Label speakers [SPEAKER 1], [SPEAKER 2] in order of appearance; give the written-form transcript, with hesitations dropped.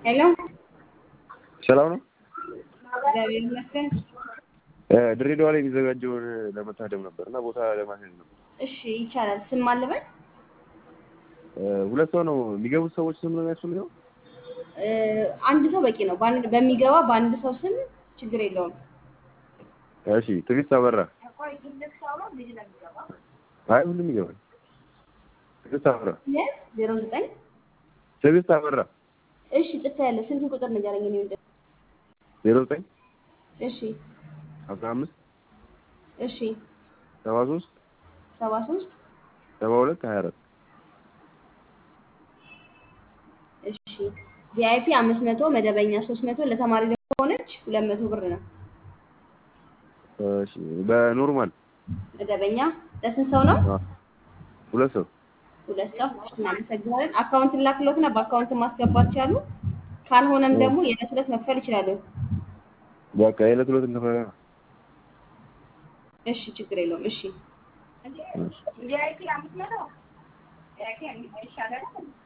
[SPEAKER 1] ሄሎ
[SPEAKER 2] ሰላም ነው።
[SPEAKER 1] እግዚአብሔር ይመስገን።
[SPEAKER 2] ድሬዳዋ ላይ የሚዘጋጀውን ለመታደም ነበርና ቦታ ለማግኘት ነው።
[SPEAKER 1] እሺ ይቻላል። ስም ማለበል
[SPEAKER 2] ሁለት ሰው ነው የሚገቡት ሰዎች ስም ነው የሚያስፈልገው?
[SPEAKER 1] አንድ ሰው በቂ ነው። በሚገባ በአንድ ሰው ስም ችግር የለውም።
[SPEAKER 2] እሺ ትዕግስት አበራ። አይ ሁሉም ይገባል። ትዕግስት አበራ።
[SPEAKER 1] 09
[SPEAKER 2] ትዕግስት አበራ።
[SPEAKER 1] እሺ ጽፌ ያለ ስልክ ቁጥር ንገረኝ ነው እንዴ?
[SPEAKER 2] 09
[SPEAKER 1] እሺ
[SPEAKER 2] 15
[SPEAKER 1] እሺ
[SPEAKER 2] 73
[SPEAKER 1] 72
[SPEAKER 2] 24
[SPEAKER 1] እሺ ቪአይፒ 500 መደበኛ 300 ለተማሪ ደግሞ ሆነች 200 ብር ነው።
[SPEAKER 2] እሺ በኖርማል
[SPEAKER 1] መደበኛ ለስንት ሰው ነው?
[SPEAKER 2] ሁለት ሰው
[SPEAKER 1] እናመሰግናለን። አካውንት ላክሎትና በአካውንት ማስገባት ይችላሉ። ካልሆነም ደግሞ የዕለት ዕለት መክፈል ይችላሉ።
[SPEAKER 2] በቃ የዕለት ዕለት እንከፈለ።
[SPEAKER 1] እሺ ችግር የለውም። እሺ
[SPEAKER 2] ቪአይፒ 500 ቪአይፒ አይሻልም?